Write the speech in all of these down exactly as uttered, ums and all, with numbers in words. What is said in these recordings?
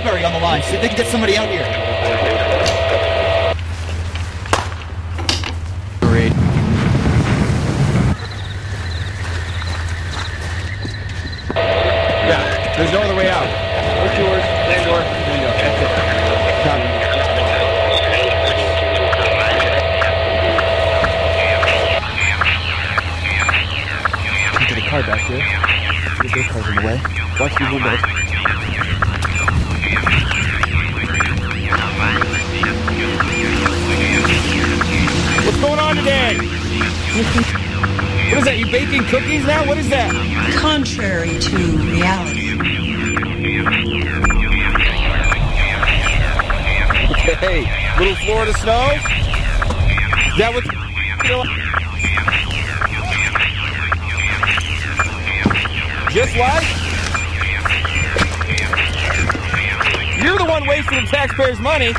Sudbury on the line. See if they can get somebody out here. Great. Yeah, there's no other way out. What's yours? Same door. There you go. That's it. Copy. Get a car back here. Get their cars in the way. Watch these windows. What's going on today? What is that? You baking cookies now? What is that? Contrary to reality. Hey, little Florida snow? Is that what you know? Just like? You're the one wasting the taxpayers' money.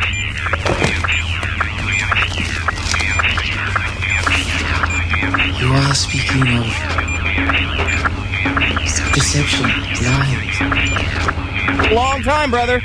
You are speaking of deception, lies. Long time, brother.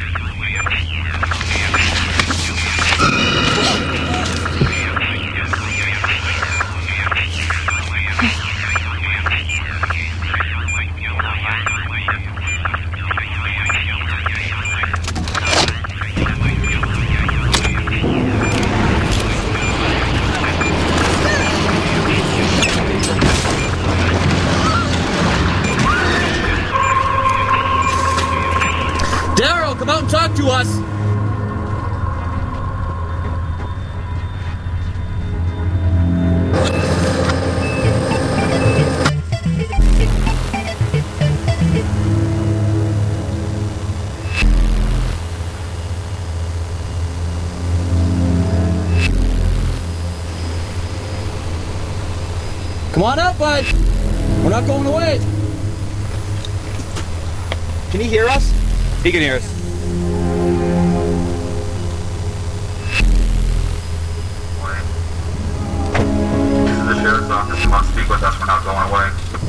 Come out and talk to us. Come on up, bud. We're not going away. Can he hear us? He can hear us. Sheriff's office. You want to speak with us? We're not going away.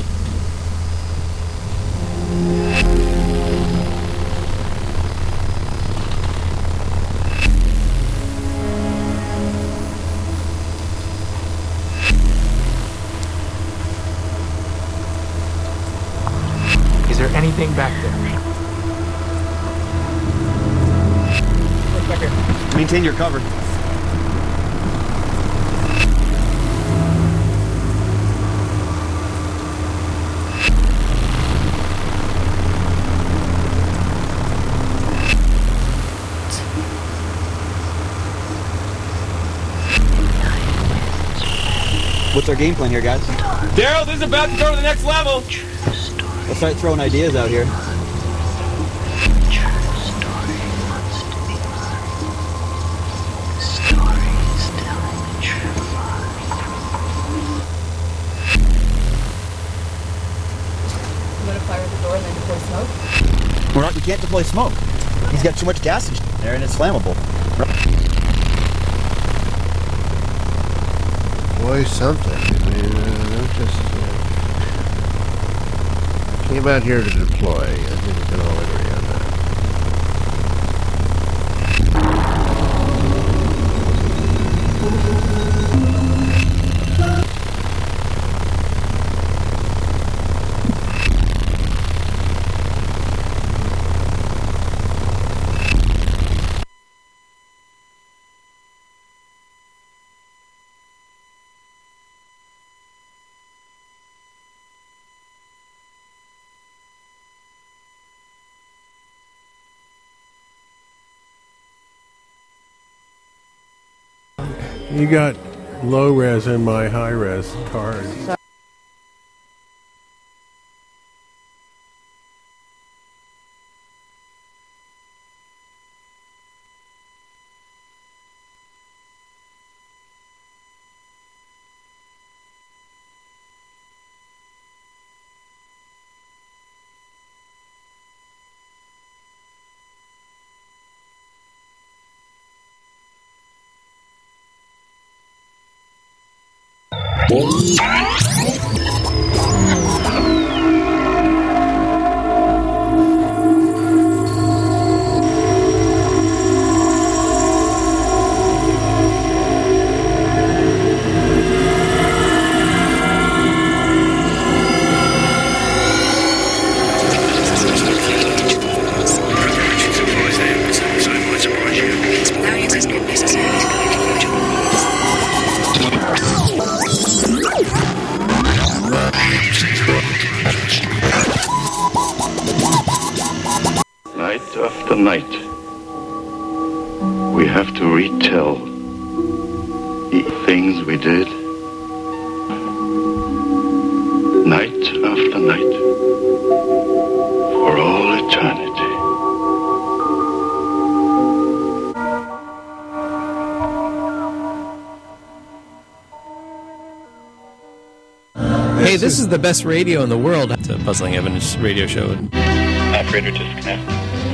Is there anything back there? What's back here? Maintain your cover. What's our game plan here, guys? Daryl, this is about to go to the next level. Let's start throwing ideas out here. You want to fire the door and then deploy smoke? We're not, we can't deploy smoke. He's got too much gas in there and it's flammable. Boy, something. I mean, uh, I'm just uh, came out here to deploy. I think we can all agree on that. You got low res in my high res card. after night, we have to retell the things we did, night after night, for all eternity. Hey, this is the best radio in the world. It's a Puzzling Evidence radio show. Operator disconnect.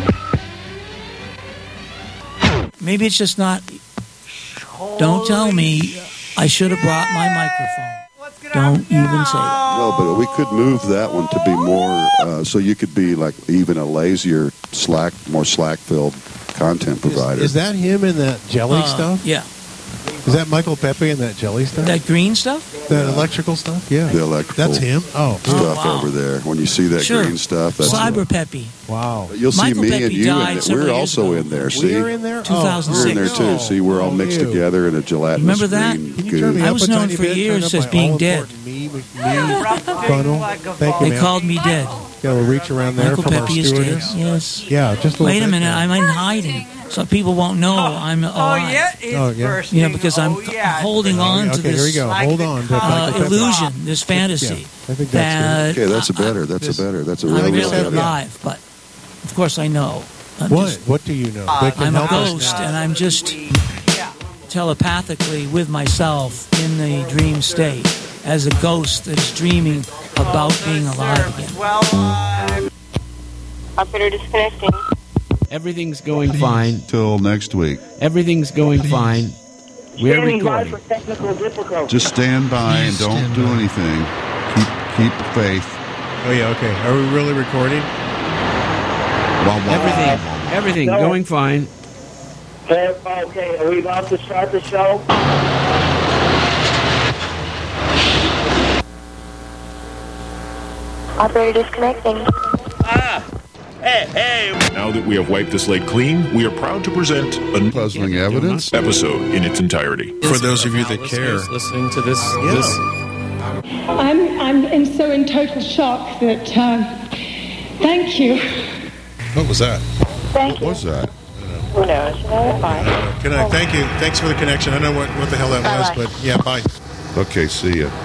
Maybe it's just not. Don't tell me I should have brought my microphone. Don't even say that. No, but we could move that one to be more, uh, so you could be like even a lazier, slack, more slack-filled content provider. Is, is that him in that jelly Uh, stuff? Yeah. Is that Michael Pepe in that jelly stuff? That green stuff? That electrical stuff? Yeah. The electrical That's him? Oh. stuff Oh, wow. over there. When you see that Sure. green stuff, that's Cyber Peppy. Wow. You'll see Michael me Pepe and you in died there. several We're years also ago. in there. See, We're in there? two thousand six. We're in there too. See, we're all Oh, mixed you. together in a gelatinous Remember that? green Can you goo. turn me I up was a known tiny for bit? Turn years up as my being all-important dead. Me, me, funnel. Thank you, They man. called me dead. Got a reach around there Michael from our Pepe is dead. stewardess. Yes. Yeah, just a little Wait a bit minute. there. I'm in hiding, so people won't know I'm alive. Oh, yeah, it's Oh, yeah. bursting. You know, because I'm oh, yeah. holding on to Okay, here we this go. Hold on. to uh, Michael Pepe. illusion, this fantasy. Yeah, I think that's that Okay, that's a I- better. That's a better. That's a I'm real really better. alive, but of course I know. I'm What? just- What do you know? They can I'm a help us ghost, now. and I'm just telepathically with myself in the dream state as a ghost that's dreaming about being alive again. Well, uh, Operator disconnecting. Everything's going fine. Till next week. Everything's going fine. We're recording. Just stand by and don't do anything. Keep keep the faith. Oh, yeah, okay. Are we really recording? Everything, everything going fine. Okay, are we about to start the show? Operator disconnecting. Ah! Hey, hey! Now that we have wiped the slate clean, we are proud to present a Puzzling Evidence episode in its entirety. For those of you that care. Listening to this, Yeah. this I'm I'm in so in total shock that um, thank you. What was that? Thank What was that? Who knows? No, fine. Good night. Thank you. Thanks for the connection. I don't know what, what the hell that was, Bye-bye. but yeah, bye. Okay, see ya.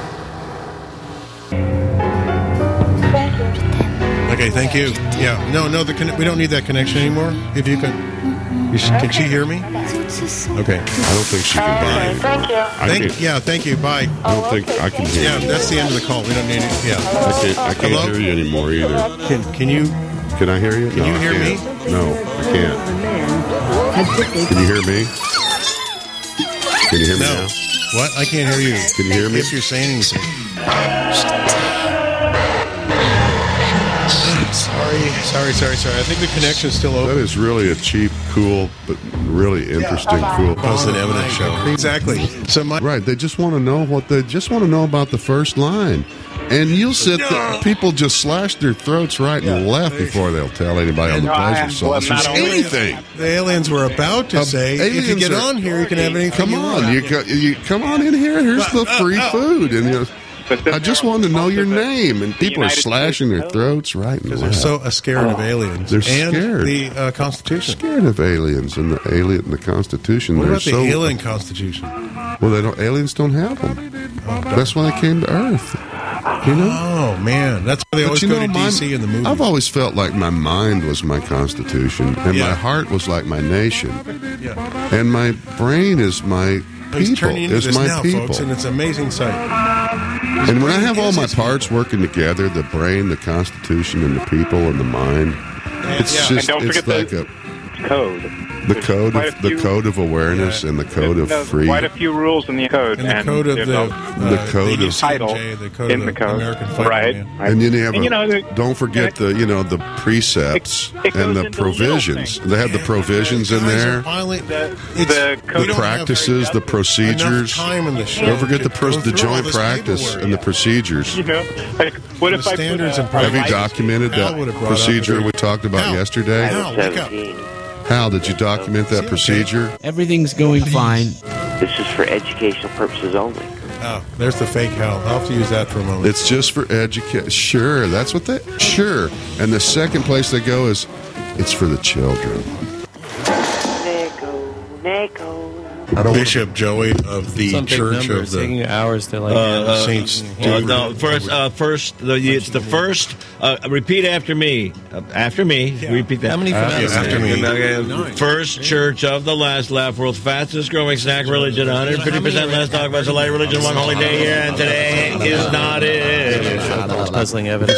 Thank you. Okay, thank you. Yeah, no, no, the con- we don't need that connection anymore. If you can, you sh- can she hear me? Okay. I don't think she can Okay, thank you. Thank, yeah, thank you. Bye. I don't think I can hear Yeah, you. that's the end of the call. We don't need it. Yeah. I can't, I can't Hello? hear you anymore either. Can can you? Can I hear you? Can no, you I hear me? can't. No, I can't. Can you hear me? Can you hear me No. now? What? I can't hear you. Can you hear me? If you're saying anything. Sorry, sorry, sorry, sorry. I think the connection's still open. That is really a cheap, cool, but really interesting, cool. Puzzling Evidence show. Exactly. So my Right, they just want to know what they just want to know about the first line. And you'll sit there, people just slash their throats right and left before they'll tell anybody on the No, I pleasure am- sauce well, or not only- anything. the aliens were about to Uh, say, if you aliens get are- on here, you can have anything Come you on, want. you, co- you come on in here. Here's the free food, and you. I just wanted to know your name, and people are slashing their throats right and Because they're left. so uh, scared of aliens. They're and scared. the uh, Constitution. Scared of aliens and the alien, the Constitution. What They're about the so alien Constitution? well. They don't. Aliens don't have them. That's why they came to Earth. You know. Oh man, that's why they But always you go know, to my- D C in the movie. I've always felt like my mind was my Constitution, and Yeah. my heart was like my nation, yeah. and my brain is my He's people. turning into Is this my now, people. folks, and it's an amazing sight. And when I have all my parts working together, the brain, the Constitution, and the people, and the mind, it's Yeah. just And don't it's forget like a Code. the code quite of a the few- code of awareness and the code of There's free. quite a few rules in the code. And the code of there's the, a- uh, The code the of- U C M J, title the code in of the code. American Fighting Right. Man. And then you have And, a, you know, the- don't forget the you know the precepts It- it and goes the into little provisions. things. They have the provisions in Guys are there. finally- The, it's- the we code The don't practices, the have procedures. enough time in the show Don't forget the, to pro- go the through all joint this practice paperwork. and the procedures. You know, like what The if I standards put a, and Have you Right. documented Al that would have brought procedure up- we talked about Al. yesterday? Al, wake up. Hal, did you document that procedure? Everything's going fine. This is for educational purposes only. Oh, there's the fake Hal. I'll have to use that for a moment. It's just for education. Sure, that's what they. Sure, and the second place they go is It's for the children. Bishop Joey of the Some big Church number. of It's the taking hours to like. Uh, uh, Saint uh, Stephen. no, first, uh, first, the, it's the first. Uh, repeat after me. Uh, after me. Repeat that. How many Uh, yeah, after me. Okay. First Church of the Last Laugh, world's fastest growing snack religion, one hundred fifty percent less dogmas, a light religion, one holy day here, and today is not it. Puzzling evidence.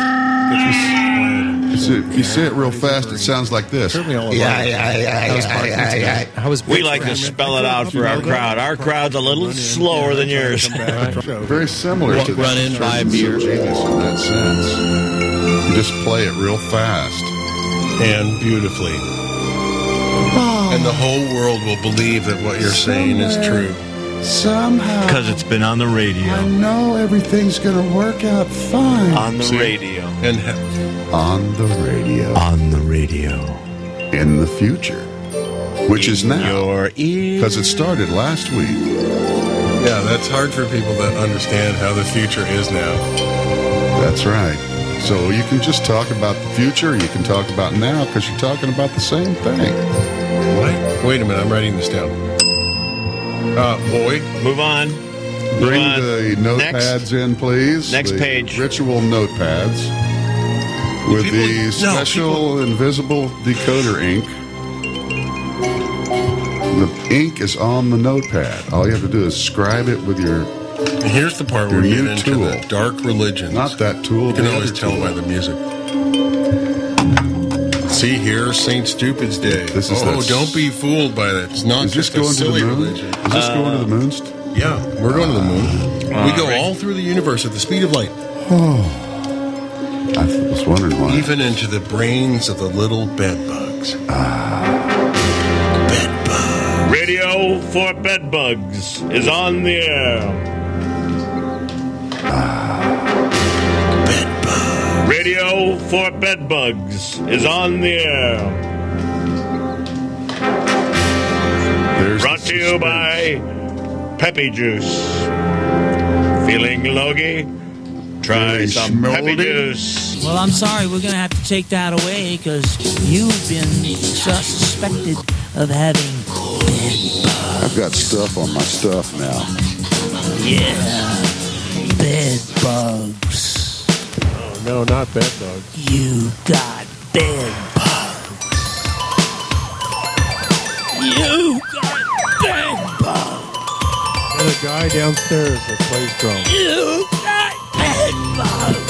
You say, if you say it real fast, it sounds like this. Yeah, yeah, yeah, yeah, yeah, yeah. How was We like to spell it out for our crowd. Our crowd's a little slower than yours. Very similar Walk, to the run in, buy a beer. genius in that sense. You just play it real fast. And beautifully. And the whole world will believe that what you're saying is true. Somehow. Because it's been on the radio. I know everything's going to work out fine. On the See? radio. And On the radio. On the radio. In the future. Which is now. Your ear. Because it started last week. yeah, that's hard for people that understand how the future is now. That's right. So you can just talk about the future, or you can talk about now, because you're talking about the same thing. What? Wait a minute, I'm writing this down. Uh, boy. Move on. Bring Move on. the notepads Next. in, please. Next the page. Ritual notepads. With People- the no, special people- invisible decoder ink. The ink is on the notepad. All you have to do is scribe it with your... Here's the part Your where we get new into tool. the dark religions. Not that tool. You can the always other tell tool. by the music. See here, Saint Stupid's Day. This is oh, that- don't be fooled by that. It's not Is this just a going to the silly moon? religion. Is this going to the moon? st- Yeah, we're going to the moon. we go right. all through the universe at the speed of light, I was wondering why. even into the brains of the little bed bugs. Bed bugs. Radio for bedbugs is on the air. Bed bugs. Radio for bedbugs is on the air. There's Brought the to you by Peppy Juice. Feeling logy? Try Very some Peppy schmoldy. Juice. Well, I'm sorry. We're going to have to take that away because you've been sus- suspected of having bed bugs. I've got stuff on my stuff now. Yeah, bed bugs. Oh, no, not bed bugs. You got bed bugs. You got bed bugs. And a guy downstairs that plays drums. You got bed bugs.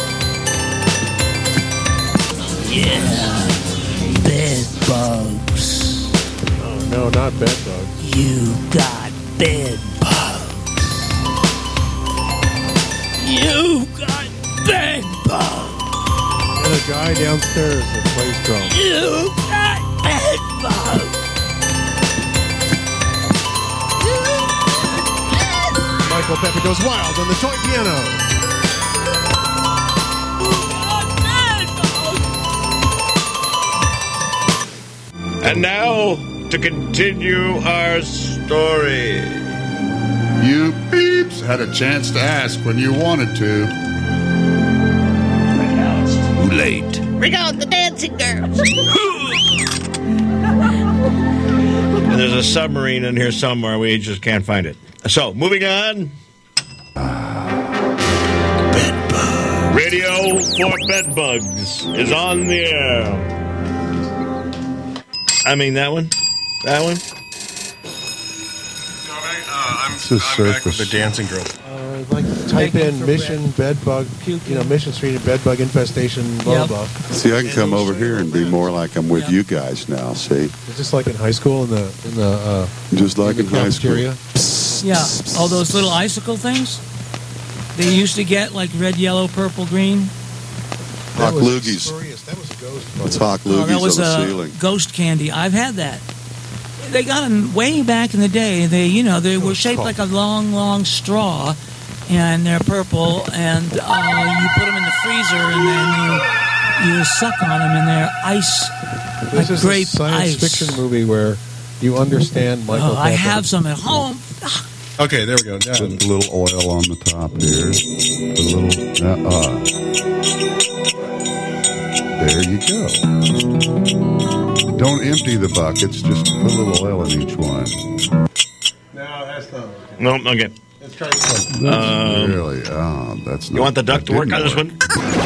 Yeah, bed bugs. Oh, no, not bed bugs. You got bed bugs. You got bed bugs. And a guy downstairs that plays drums. You got bed bugs. Michael Pepper goes wild on the toy piano. And now, to continue our story. You beeps had a chance to ask when you wanted to. Too late. Bring on the dancing girls. And there's a submarine in here somewhere. We just can't find it. So, moving on. Bedbug. Radio for bedbugs is on the air. I mean, that one? That one? I'm, It's a I'm back with surface. the dancing girl. Uh, like type in mission bedbug, you know, Mission Street bedbug infestation, blah, Yep. blah. See, I can come over here and be more like I'm with you guys now, see? It's just like in high school in the in the uh, Just like in high school. cafeteria. Yeah, all those little icicle things they used to get, like red, yellow, purple, green. Hawk That was loogies. spurious. That was a ghost. It's hawk Oh, loogies that was on the uh, ceiling. ghost candy. I've had that. They got them way back in the day. They, you know, they were shaped like a long, long straw, and they're purple. And uh, you put them in the freezer, and then you you suck on them, and they're ice, This like is grape a science ice. fiction movie where you understand Michael Oh, I Pepper. have some at home. Okay, there we go. Now, Put a little oil on the top here. Put a little. Uh, uh. There you go. Don't empty the buckets. Just put a little oil in each one. No, that's not working. No, okay. Let's try this one. Um, really? Oh, that's not. You want the duck to work on this one?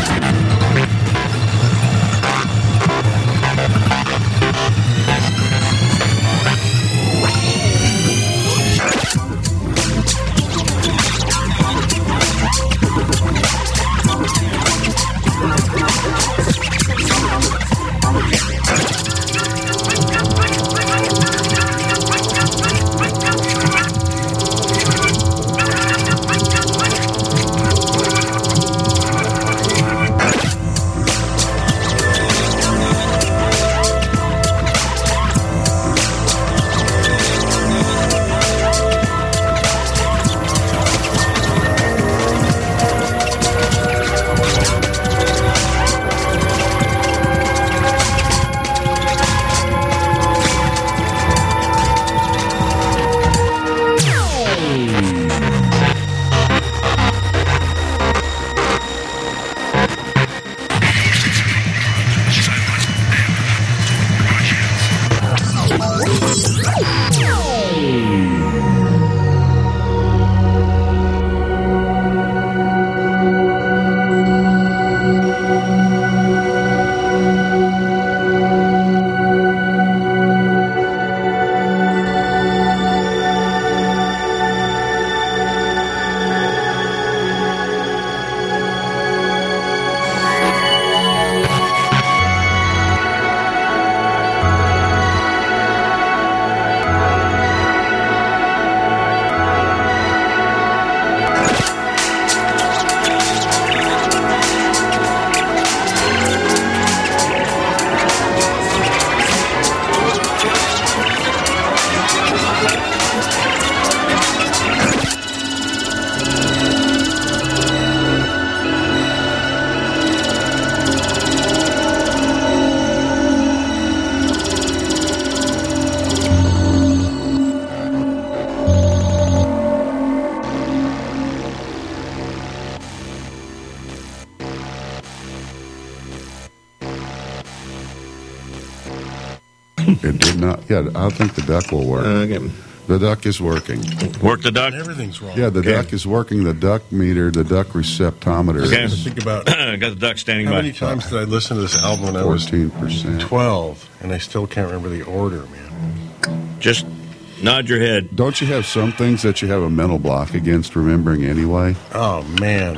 It did not. Yeah, I think the duck will work. Okay. The duck is working. Work the duck? Everything's wrong. Yeah, the Okay. duck is working. The duck meter, the duck receptometer. Okay. is Think about Got the duck standing how by. many times did I listen to this album when I was fourteen percent. twelve, and I still can't remember the order, man. Just nod your head. Don't you have some things that you have a mental block against remembering anyway? Oh, man.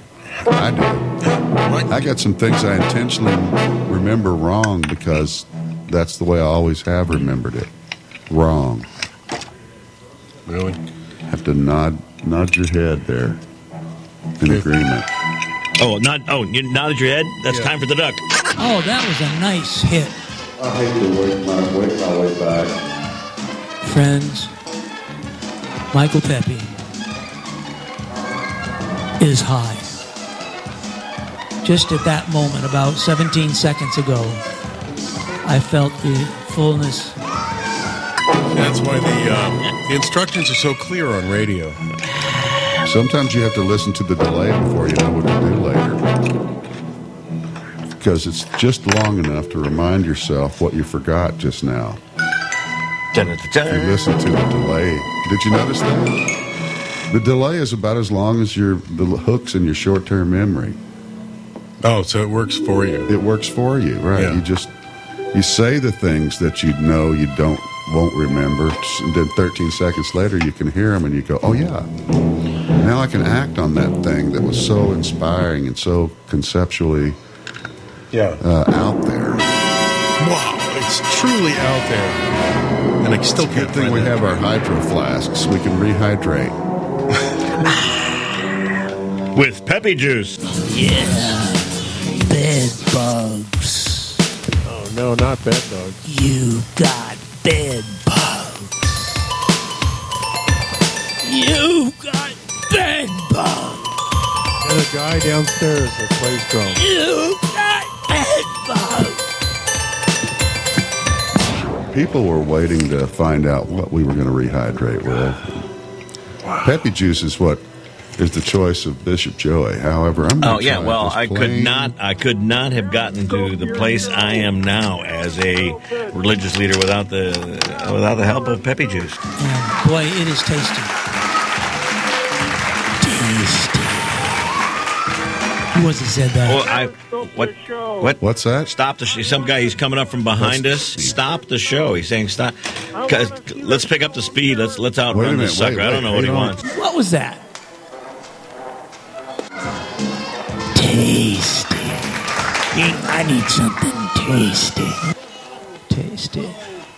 I do. I got some things I intentionally remember wrong because that's the way I always have remembered it. Wrong. Really? Have to nod nod your head there. In agreement. Oh, not. Oh, you nodded your head. That's Yeah. time for the duck. Oh, that was a nice hit, I hate to work my, work my way back. friends. Michael Pepe is high. Just at that moment, about seventeen seconds ago, I felt the fullness. That's why the, um, the instructions are so clear on radio. Sometimes you have to listen to the delay before you know what to do later. Because it's just long enough to remind yourself what you forgot just now. If you listen to the delay. Did you notice that? The delay is about as long as your the hooks in your short-term memory. Oh, so it works for you. It works for you, right? Yeah. You just you say the things that you know you don't won't remember. And then thirteen seconds later, you can hear them, and you go, "Oh yeah, now I can act on that thing that was so inspiring and so conceptually Yeah. uh, out there." Wow, it's truly out there. And I still Good can't thing find we that. have our hydro flasks. We can rehydrate. With Peppy juice. Yeah, bed bugs. Oh, no, not bed bugs. You got bed bugs. You got bed bugs. There's a guy downstairs that plays drums. You got bed bugs. People were waiting to find out what we were going to rehydrate with. Peppy juice is what is the choice of Bishop Joey. However, I'm gonna Oh yeah, try well, this I could plain- not, I could not have gotten to the place I am now as a religious leader without the without the help of Peppy Juice. And boy, it is tasty. Tasty. Who was it said that? Well, I what what What's that? Stop the sh- some guy. He's coming up from behind us. Stop the show. He's saying stop. 'Cause- Let's pick up the speed. Let's let's Wait a outrun minute, this sucker. wait, I don't wait, know what he wait on. wants. What was that? Tasty. I need something tasty. Tasty.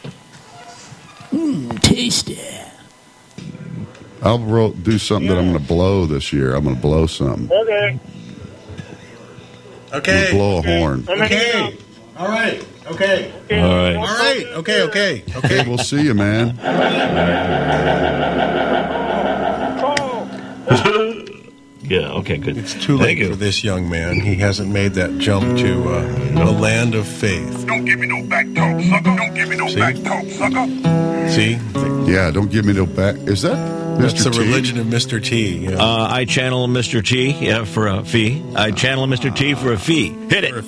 Mmm, tasty. I'll ro- do something that I'm going to blow this year. I'm going to blow something. Okay. I'm Okay. going to blow a horn. Okay. All right. Okay. All right. All right. Okay. Okay. Okay, we'll see you, man. Yeah. Okay. Good. It's too late for this young man. He hasn't made that jump to uh, the land of faith. Don't give me no back talk, sucker. Don't give me no See? back talk, sucker. See? Yeah, don't give me no back. Is that Mister That's the T? religion of Mister T. Yeah. Uh, I channel Mister T. Yeah, for a fee. I channel Mister T for a fee. Hit it.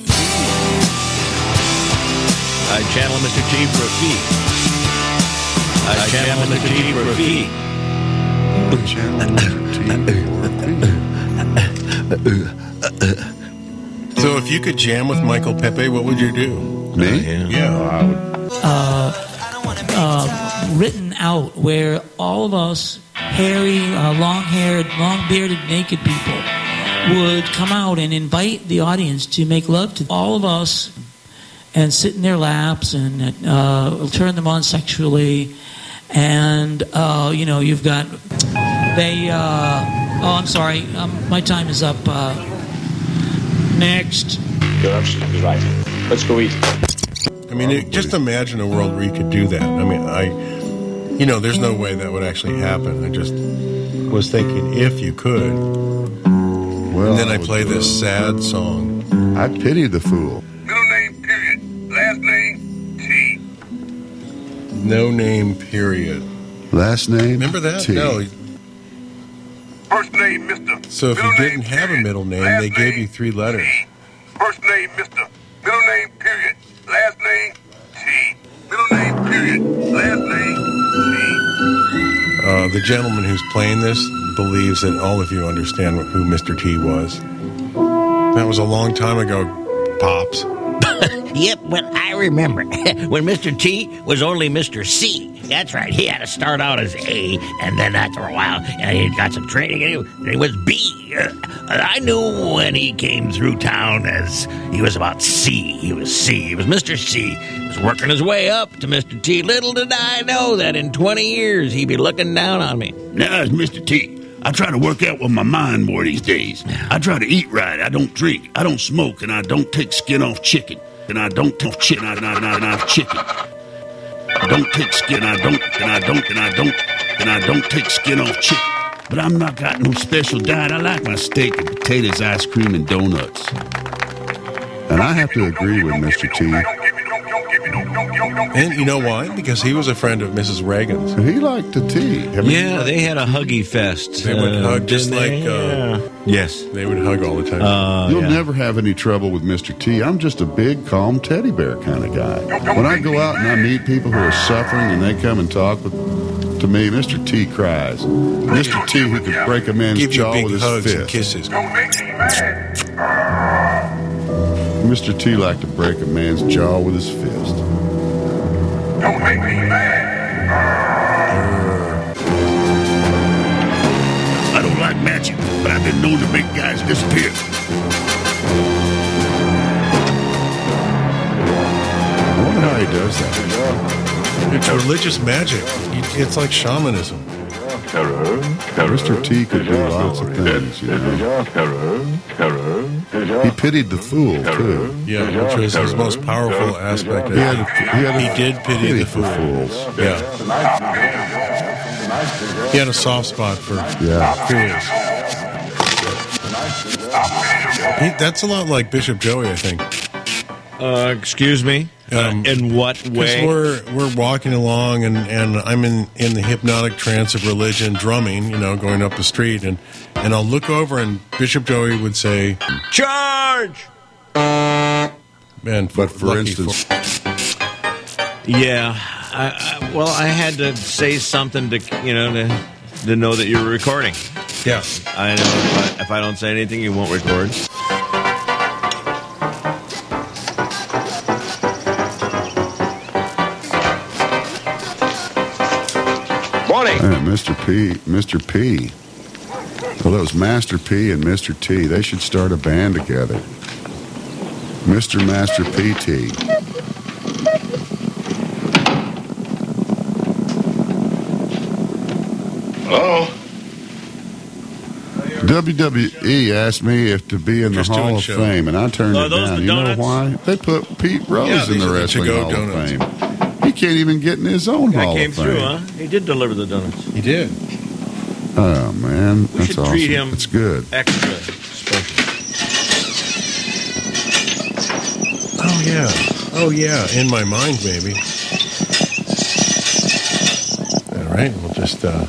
I channel Mister T for a fee. I channel Mister T for a fee. Channel Mister T for a fee. So if you could jam with Michael Pepe, what would you do? Me? Yeah. Yeah. I would. Uh, uh, written out where all of us hairy, uh, long-haired, long-bearded, naked people would come out and invite the audience to make love to all of us and sit in their laps and uh, turn them on sexually. And, uh, you know, you've got... They... Uh, oh, I'm sorry. Um, my time is up. Uh, next. You're absolutely right. Let's go eat. I mean, it, just imagine a world where you could do that. I mean, I... You know, there's no way that would actually happen. I just was thinking if you could. Well, and then I would play do this it. sad song. I pity the fool. Middle name, period. Last name, T. No name, period. Last name? Remember that? T. No. First name, Mister. So if you Middle didn't name, have a period. middle name, Last they gave name, you three letters. T. First name, Mister. Middle name, period. Last name, T. Middle name, period. Last name, T. Uh, the gentleman who's playing this believes that all of you understand who Mister T was. That was a long time ago, Pops. Yep, well, I remember when Mister T was only Mister C. That's right. He had to start out as A, and then after a while, uh, he got some training, and he, he was B. Uh, I knew when he came through town as he was about C. He was C. He was Mister C. He was working his way up to Mister T. Little did I know that in twenty years he'd be looking down on me. Now, it's Mister T. I try to work out with my mind more these days. I try to eat right. I don't drink. I don't smoke, and I don't take skin off chicken. And I don't take chicken. I don't, I don't chicken. I don't take skin. I don't. And I don't. And I don't. And I don't take skin off chicken. But I'm not got no special diet. I like my steak and potatoes, ice cream, and donuts. And I have to agree with Mister T. And you know why? Because he was a friend of Missus Reagan's. He liked the tea. I mean, Yeah, they had a huggy fest. They would uh, hug just didn't like... they? Uh, yes. They would hug all the time. Uh, You'll yeah. never have any trouble with Mister T. I'm just a big, calm teddy bear kind of guy. When I go out and I meet people who are suffering and they come and talk with, to me, Mister T cries. Mister T who could break a man's Give you jaw big with his hugs and fist. kisses. Mister T liked to break a man's jaw with his fist. Don't make me mad. I don't like magic, but I've been known to make guys disappear. I wonder how he does that. It's religious magic. It's like shamanism. Mister T could do lots of things, you know. He pitied the fool, too. Yeah, which was his most powerful aspect. He, had a, he, had a, He did pity pity the for fool. fools. Yeah. He had a soft spot for Yeah. fools. He, that's a lot like Bishop Joey, I think. Uh, excuse me? Um, uh, in what Because way? we're we're walking along, and, and I'm in, in the hypnotic trance of religion, drumming, you know, going up the street, and and I'll look over, and Bishop Joey would say, "Charge!" Man, but for lucky instance, for- yeah, I, I, well, I had to say something to you know to, to know that you were recording. Yeah, I know. If I, if I don't say anything, you won't record. Morning. Man, Mister P, Mister P. Well, it was Master P and Mister T. They should start a band together. Mister Master P T. Hello? W W E asked me if to be in the Just Hall doing of show. Fame, and I turned Oh, it those down. the You know donuts? why? They put Pete Rose Yeah, in these the are the Wrestling to-go Hall donuts. of Fame. He can't even get in his own Guy Hall came of Fame. through, huh? He did deliver the donuts. He did. Oh man, We that's should awesome. treat him It's good. extra special. Oh yeah, oh yeah. In my mind, maybe. All right, we'll just. Uh,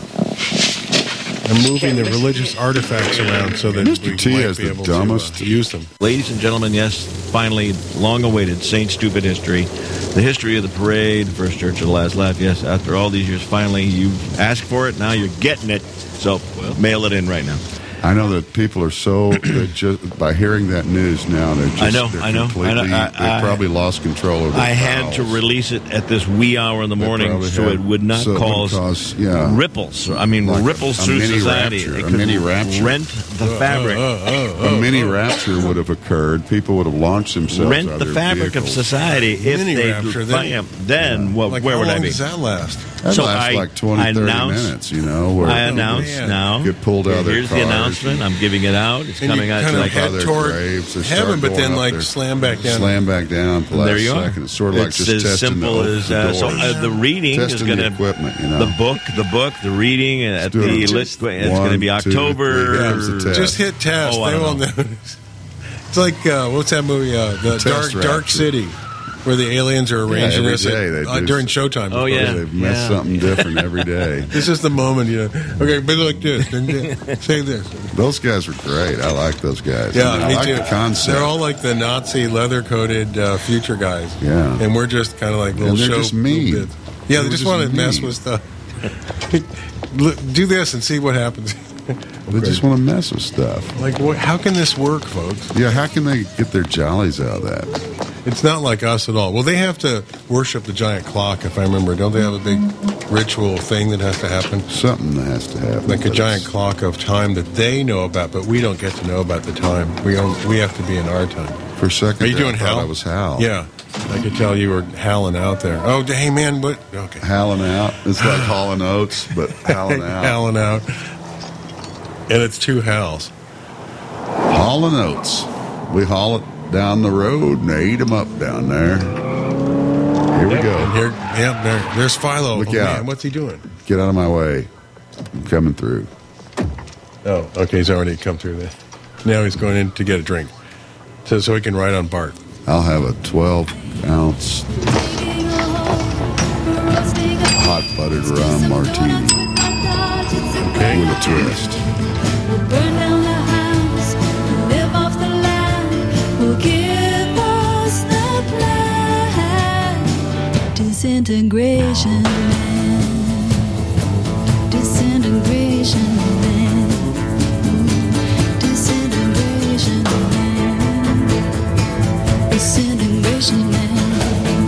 I'm moving the religious artifacts around so that Mister we T might is be the able dumbest. to uh, use them. Ladies and gentlemen, yes, finally, long-awaited Saint Stupid history. The history of the parade, First Church of the Last Laugh. Yes, after all these years, finally, you asked for it. Now you're getting it. So mail it in right now. I know that people are so that just by hearing that news now, they're just I know, they're I know, completely, I know, I- they I- probably lost control of their I had to bowels. release it at this wee hour in the They morning probably so had- it would not so it wouldn't cause, cause, yeah. ripples. I mean, Like a- ripples a through mini society. rapture, It a could mini rapture. rent the fabric. a mini rapture would have occurred. People would have launched themselves Rent out the of their fabric vehicles. of society if Mini they rapture, find then- him. Then what? Like, where how would long I be? does that last? That So lasts I- like twenty, I thirty announced- minutes, you know. Where I announce man. now. Get pulled out of their Here's the cars. announcement. I'm giving it out. It's And coming you out kind to of like head their toward graves. They start heaven, but going then up like there. slam back down. Slam back down at the last there you are. second. It's sort of like It's just as testing simple the, as the uh, so. doors. Uh, the reading is Testing going the to equipment, you know. the book, the book, the reading at do the it. lit. Just It's one, going to be two, October. three. Here's the test. Just hit test. Oh, I they don't won't know. notice. It's like uh, what's that movie? Uh, the Test Dark Dark Rapture. City, where the aliens are Yeah, arranging every this day at- they uh, do during some- showtime. Oh, yeah. They've messed Yeah. something different every day. This is the moment, you know. Okay, but like this, then say this. Those guys were great. I like those guys. Yeah, I, mean, me I like too. the concept. They're all like the Nazi leather-coated uh, future guys. Yeah. and we're just kind of like little And they're show. just mean. little bits. Yeah, They they were just just want to mess mean. with stuff. Look, do this and see what happens. They just want to mess with stuff. Like, what, how can this work, folks? Yeah, how can they get their jollies out of that? It's not like us at all. Well, they have to worship the giant clock, if I remember. Don't they have a big ritual thing that has to happen? Something that has to happen. Like a but giant it's- clock of time that they know about, but we don't get to know about the time. We don't, we have to be in our time. For a second, Are you there, doing I thought Hal? I was Hal. Yeah. I could tell you were howling out there. Oh, hey, man, what? Okay. Howling out. It's like hauling oats, but howling out. Howling out. And it's two howls. Hauling oats. We haul it down the road and they eat them up down there. Here we And go. here, yep, there, there's Philo. Look oh, out. Man, what's he doing? Get out of my way. I'm coming through. Oh, okay, he's already come through there. Now he's going in to get a drink, so so he can ride on Bart. I'll have a twelve ounce hot buttered rum martini. Okay. With a twist. Burn down the house, live off the land, will give us the plan. Disintegration man, disintegration man, disintegration man, disintegration man,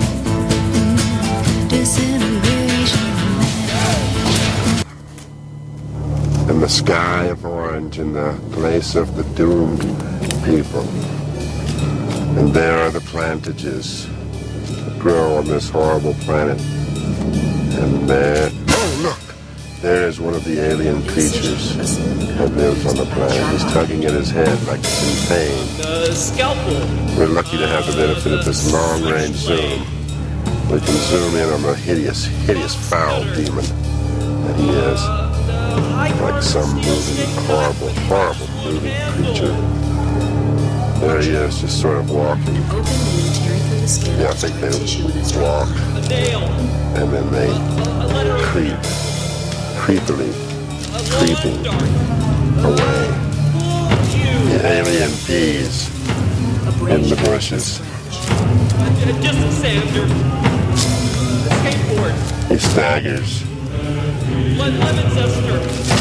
disintegration man. And the sky of orange in the place of the doomed people. And there are the plantages that grow on this horrible planet. And there, oh look, there is one of the alien creatures that lives on the planet. He's tugging at his head like it's in pain. The scalpel. We're lucky to have the benefit of this long-range zoom. We can zoom in on the hideous, hideous foul demon that he is. Like some moving, horrible, horrible moving creature. There he is, just sort of walking. Yeah, I think they walk, and then they creep, creepily, creeping away. The alien peas in the bushes. Just a sander. Skateboard. He staggers. Lemon zester.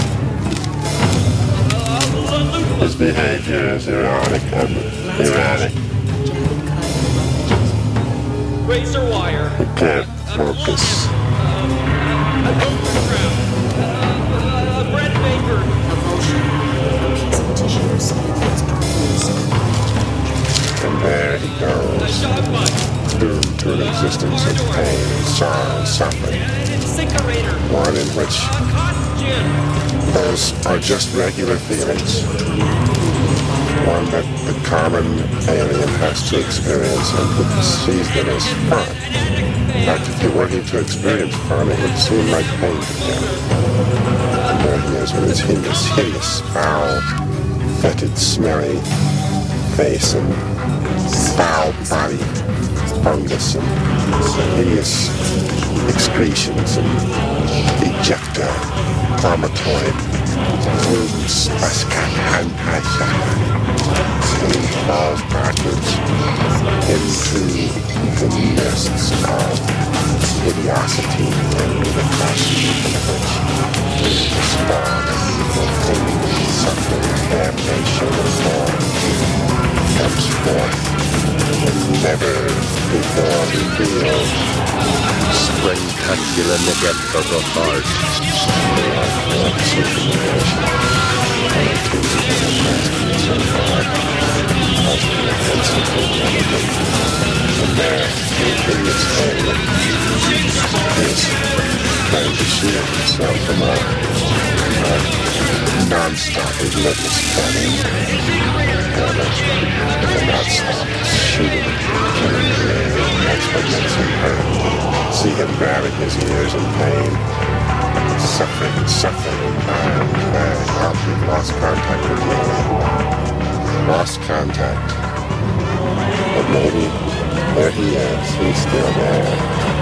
His behavior is erratic and erratic. Razor wire. He can't focus. A bread maker. And there he goes, doomed to an existence of pain, sorrow, suffering. One in which those are just regular feelings. One that the common alien has to experience and sees them as fun. In fact, if he were he to experience fun, it would seem like pain to him. And there he is with his hideous, hideous, foul, fetid, smelly face and foul body, fungus and hideous excretions and ejecta, vomitoid, fluids, and he falls backwards into the mists of hideosity and the passion of which the spawn of evil things, suffering, damnation, and more comes forth and never before revealed. Spectacular neglectful heart. And there, in its alien, is trying to shield himself from a non-stop relentless scanning. And the non-stop shooting, killing the air. That's what makes him hurt. See him grabbing his ears in pain, suffering, suffering, and dying, dying. Out, we've lost contact with the alien. Lost contact. But maybe there he is. He's still there.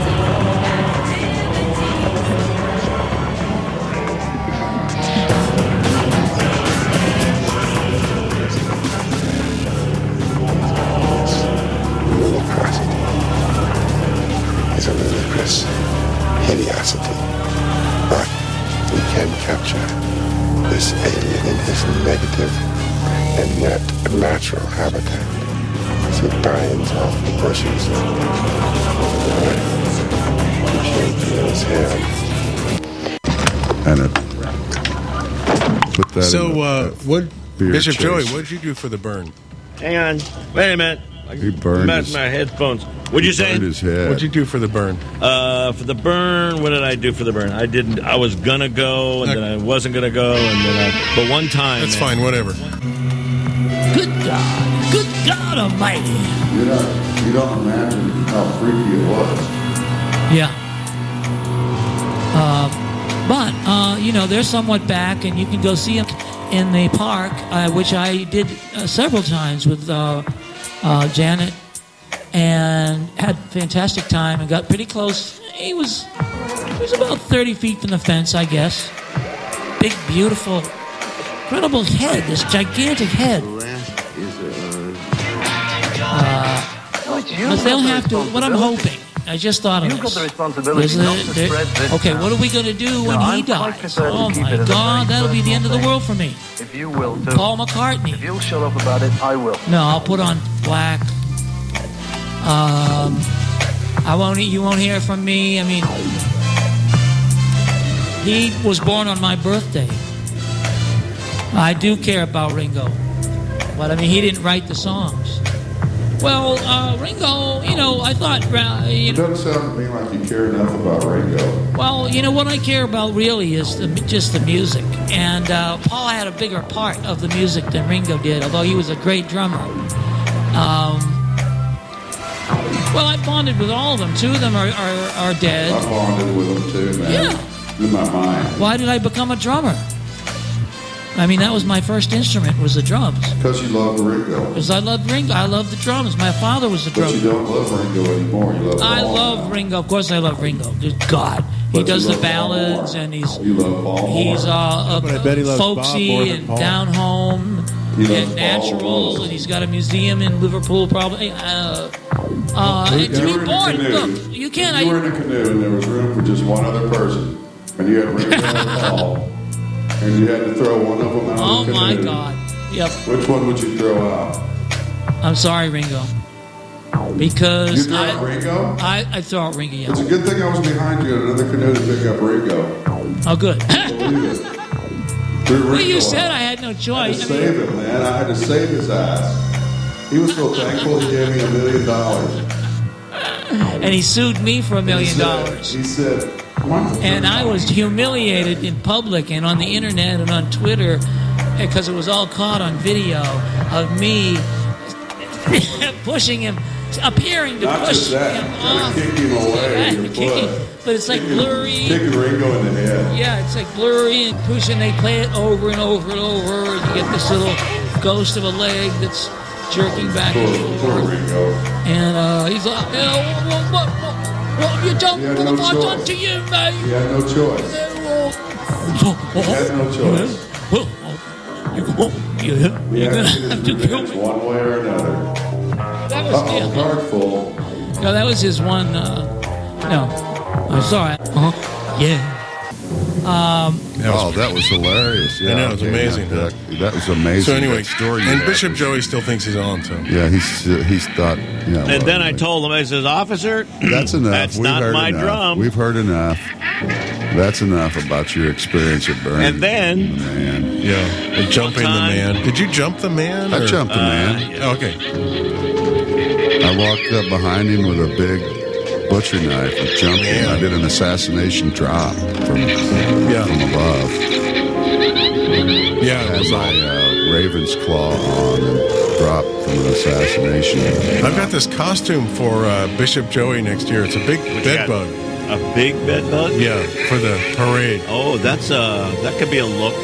Is a ludicrous hideosity, but we can capture this alien in his negative and yet natural habitat as he binds off the bushes and shape in his hand. And it put that So, in a, uh, a what, beer Bishop chase. Joey, what did you do for the burn? Hang on. Wait a minute. He burned Messed his, my headphones. What'd you he say? burned his head. What'd you do for the burn? Uh, for the burn, what did I do for the burn? I didn't. I was gonna go, and then I wasn't gonna go, and then I. But one time. That's man, fine, whatever. Good God. Good God Almighty. You don't, you don't imagine how freaky it was. Yeah. Uh, but, uh, you know, they're somewhat back, and you can go see them in the park, uh, which I did uh, several times with uh, uh, Janet, and had a fantastic time and got pretty close. He was, he was about thirty feet from the fence, I guess. Big, beautiful, incredible head, this gigantic head. Uh, but they'll have to, what I'm hoping, I just thought of You've this. got the responsibility not to there- spread this okay, now. what are we going to do when Now, he I'm quite dies? prepared to Oh keep my it as a God, very that'll be the end of the personal world for me. If you will, too. Paul McCartney. If you'll shut up about it, I will. No, I'll put on black. Um, I won't. You won't hear from me. I mean, he was born on my birthday. I do care about Ringo, but I mean, he didn't write the songs. Well, uh, Ringo, you know, I thought. Uh, you It doesn't sound to me like you care enough about Ringo. Well, you know what I care about really is the, just the music, and uh, Paul had a bigger part of the music than Ringo did, although he was a great drummer. Um, well, I bonded with all of them. Two of them are, are, are dead. I bonded with them too, man. Yeah. In my mind. Why did I become a drummer? I mean, that was my first instrument, was the drums. Because you love Ringo. Because I loved Ringo. I loved the drums. My father was a But drummer. you don't love Ringo anymore. You love I Paul love now. Ringo. Of course I love Ringo. Good God. He But does you the love Paul ballads, more. and he's You love Paul he's uh, uh, But I bet he loves Bob more folksy than and Paul. down home He loves and Paul natural, most. and he's got a museum in Liverpool, probably. Uh, uh, and to You be were in a born, canoe. look, you can't. You I, were in a canoe and there was room for just one other person. And you had Ringo and Paul. And you had to throw one of them out oh of the my canoe. God. Yep. Which one would you throw out? I'm sorry, Ringo. Because You throw I, out Ringo? I, I throw out Ringo, yeah. It's a good thing I was behind you in another canoe to pick up Ringo. Oh, good. Believe it. Threw Well, you Ringo said out. I had no I had choice. to I mean, save him, man. I had to save his ass. He was so thankful he gave me a million dollars. and he sued me for a million He said- dollars. He said, "What?" And I was humiliated in public and on the internet and on Twitter because it was all caught on video of me pushing him, appearing to Not push just that, him trying off. to kick him away Yeah, with your kicking- foot. But it's like blurry. Kicking Ringo in the head. Yeah, it's like blurry and pushing. They play it over and over and over, and you get this little ghost of a leg that's jerking back Poor, and poor forth. Ringo. And uh, he's like, you know, what, what, what, what have you done? He had What no have I done choice. to you, mate? He had no choice. He had no choice. Well, you go, you, He you're had gonna to have get to his kill revenge me. one way or another. That was Uh-oh, yeah. card full. No, that was his one. Uh, no, I'm sorry. Uh-huh. Yeah. Um, Oh, that was hilarious. Yeah, I know, it was okay, amazing. That, that was amazing. So anyway, that story you and had Bishop was- Joey still thinks he's on, so. Yeah, he's he's thought. Yeah, And then I told him, I says, officer, that's enough. that's We've not heard my enough. drum. We've heard enough. That's enough about your experience at Burn. And then, man, Yeah, and jumping the time- man. Did you jump the man? I or- jumped the Uh, man. yeah. Okay. I walked up behind him with a big butcher knife and jumped him. I did an assassination drop from Yeah. from above. Yeah, it Had was my all. uh, raven's claw on and dropped from an assassination. I've got this costume for uh, Bishop Joey next year. It's a big What you bed got? bug. A big bed bug? Yeah, for the parade. Oh, that's uh, that could be a look.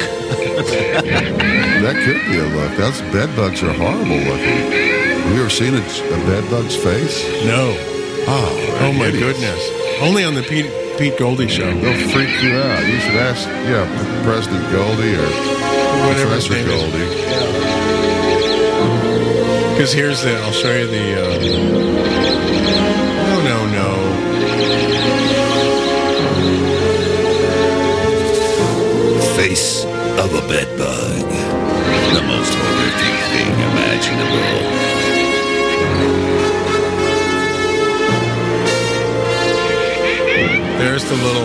That could be a look. Those bed bugs are horrible looking. Have you ever seen a, a bed bug's face? No. Oh, Oh my hideous. goodness. Only on the Pete, Pete Goldie show. They'll freak you out. You should ask, yeah, President Goldie or Whatever his Professor name is. Goldie. Because here's the, I'll show you the, uh, no, no, no. Face of a bed bug. The most horrific thing imaginable. There's the little,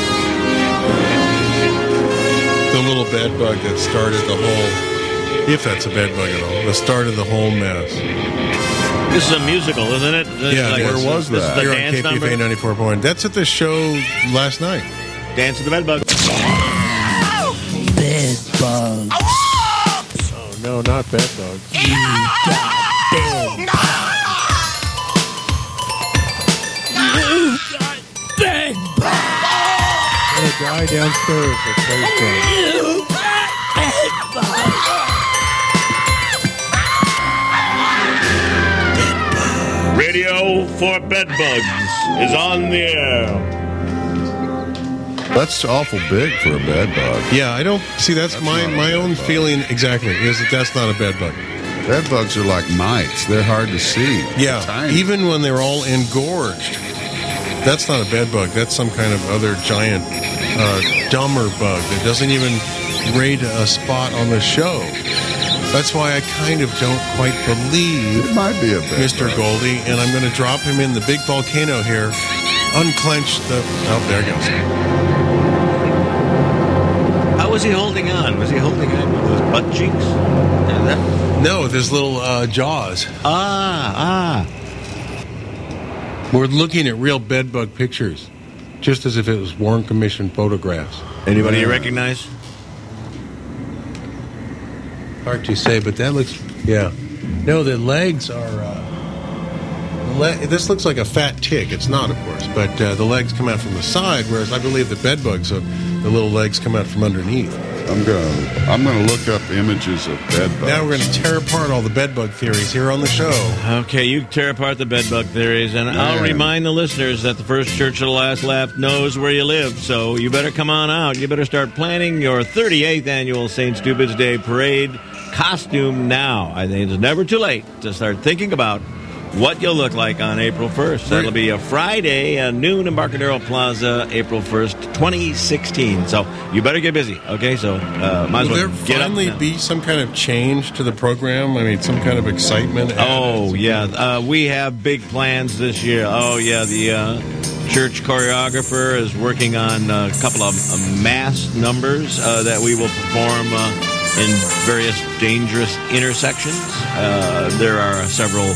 the little bed bug that started the whole, if that's a bed bug at all, that started the whole mess. This is a musical, isn't it? Yeah, Like, where this- was this is that? the You're on dance K P F A number? ninety-four point one. That's at the show last night. Dance of the bed bug. bed bug. Oh, no, not bed bug. You got bed bug. You got bed bug. Got a guy downstairs that plays drums. You got bed bug. Radio for Bedbugs is on the air. That's awful big for a bed bug. Yeah, I don't see. That's, That's my not a my bed own bug. feeling exactly is that that's not a bed bug. Bed bugs are like mites. They're hard to see. Yeah, They're tiny. even when they're all engorged, that's not a bed bug. That's some kind of other giant, uh, dumber bug that doesn't even raid a spot on the show. That's why I kind of don't quite believe It might be a bed Mister bug. Goldie, and I'm going to drop him in the big volcano here. Unclench the. Oh, there it goes. How was he holding on? Was he holding on with his butt cheeks? Is that- No, with his little uh, jaws. Ah, ah. We're looking at real bed bug pictures, just as if it was Warren Commission photographs. Anybody you Yeah. recognize? Hard to say, but that looks. Yeah. No, the legs are. Uh, the le- this looks like a fat tick. It's not, of course, but uh, the legs come out from the side, whereas I believe the bed bugs, uh, the little legs come out from underneath. I'm gonna I'm gonna look up images of bed bugs. Now we're going to tear apart all the bedbug theories here on the show. Okay, you tear apart the bedbug theories, and Man. I'll remind the listeners that the First Church of the Last Laugh knows where you live, so you better come on out. You better start planning your thirty-eighth annual Saint Stupid's Day Parade costume now. I think it's never too late to start thinking about what you'll look like on April first. That'll be a Friday, uh, noon, Embarcadero Plaza, April first, twenty sixteen. So you better get busy, okay? So uh, might as Will well there get up finally now. be some kind of change to the program? I mean, some kind of excitement? Oh, yeah. Uh, we have big plans this year. Oh, yeah. The uh, church choreographer is working on a couple of uh, mass numbers uh, that we will perform uh, in various dangerous intersections. Uh, there are several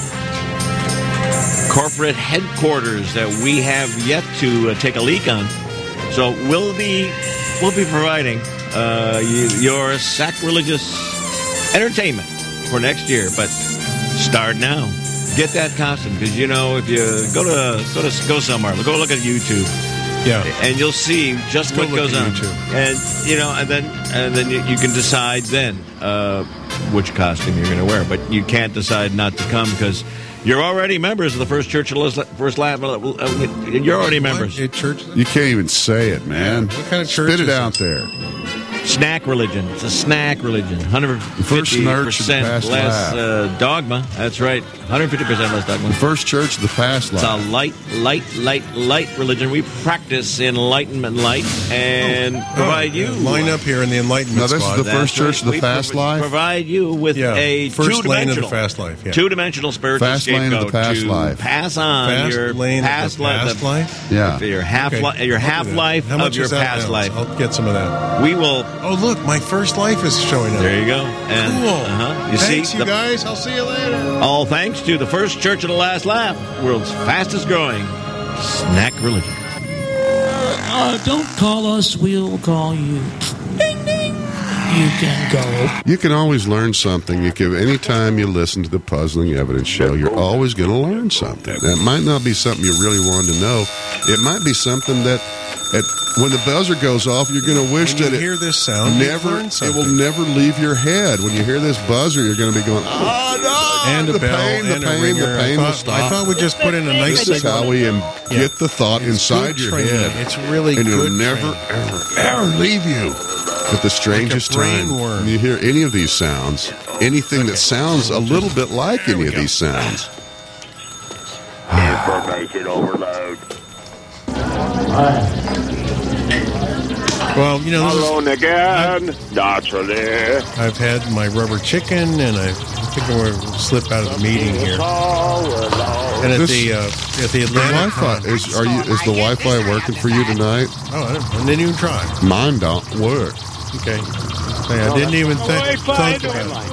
corporate headquarters that we have yet to uh, take a leak on. So we'll be we'll be providing uh, you, your sacrilegious entertainment for next year. But start now. Get that costume, because you know if you go to go to go somewhere, go look at YouTube. Yeah, and you'll see just Go what look goes at on, YouTube. and you know, and then and then you, you can decide then uh, which costume you're going to wear. But you can't decide not to come because you're already members of the First Church of the First Laugh. You're already members. What? Church? You can't even say it, man. What kind of church Spit it is out this? there. Snack religion. It's a snack religion. one hundred First fifty church of the percent past less laugh. uh, dogma. That's right. one hundred fifty percent less dogma. The First Church of the past It's life. a light, light, light, light religion. We practice enlightenment light and provide you. Line up here in the Enlightenment Now, this is spot. the First Church of the We Fast prov- Life? Provide you with Yeah, a first lane of the two-dimensional, fast life, yeah. two-dimensional spiritual Fast lane of the scapegoat past to life. pass on Fast your lane of the past past li- life? Yeah. your half Okay, li- your I'll do half that. life How much of your is that past now? life. I'll get some of that. We will. Oh, look, my first life is showing up. There you go. And, Cool. Uh-huh. You Thanks, see, you the- guys. I'll see you later. all thanks to the First Church of the Last Laugh, world's fastest growing snack religion. Uh, don't call us, we'll call you. Ding, ding. You can go. You can always learn something. You can, anytime you listen to the Puzzling Evidence Show, you're always going to learn something. That might not be something you really wanted to know. It might be something that, at, when the buzzer goes off, you're going to wish When you that hear it this sound, you've never. learned It something. will never leave your head. When you hear this buzzer, you're going to be going, "Oh no!" And a the bell pain, and the a pain, ringer. the pain I will thought, stop. I thought we just put in a nice This is how we em- Yeah. get the thought It's inside good your training. head. It's really and it'll good never, training. ever, ever leave you. At the strangest Like a brain time, worm. when you hear any of these sounds, anything that sounds a little bit like There any we of go. these sounds. Information overload. Well, you know, this is, Alone again, naturally. I've had my rubber chicken, and I think I'm going to slip out of the meeting here. And at This- the uh, at the The Atlanta Wi-Fi is are you is the Wi-Fi working for you tonight? Oh, I didn't, I didn't even try. Mine don't work. Okay, Hey, I didn't even th- think about